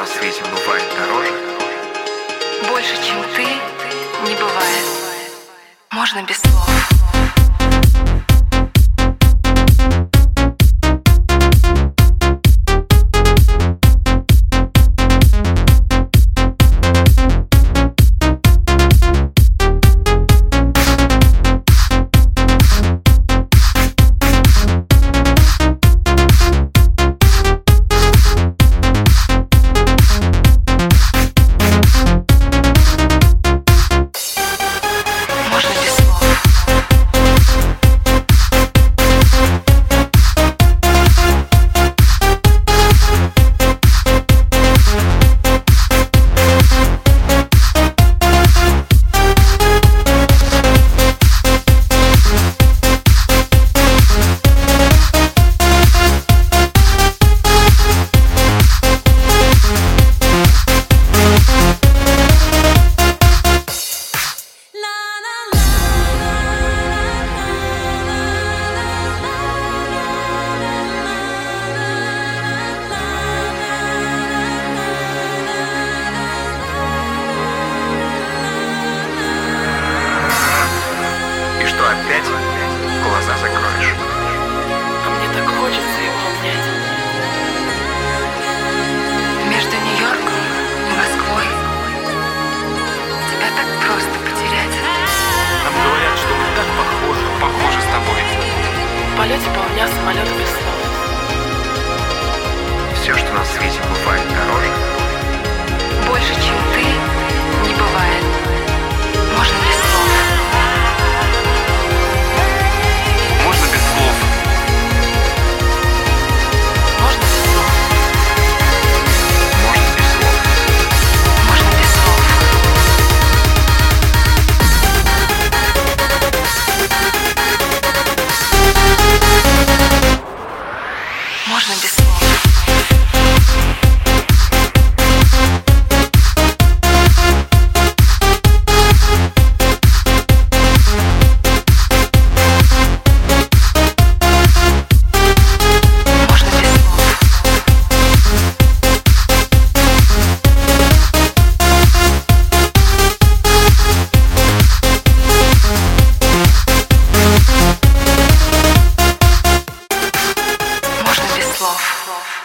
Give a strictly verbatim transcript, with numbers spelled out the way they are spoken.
на свете бывает дороже. Больше, чем ты, не бывает. Можно без слов. Опять глаза закроешь. А мне так хочется его обнять. Между Нью-Йорком и Москвой тебя так просто потерять. Нам говорят, что мы так похожи, похожи с тобой. В полете по меня самолет без слов. Все, что на свете бывает дороже. Больше, чем ты, не бывает. Можно без слов. Можно без слов. Можно без слов. Можно без слов. Можно без слов. Можно без слов. Можно без слов.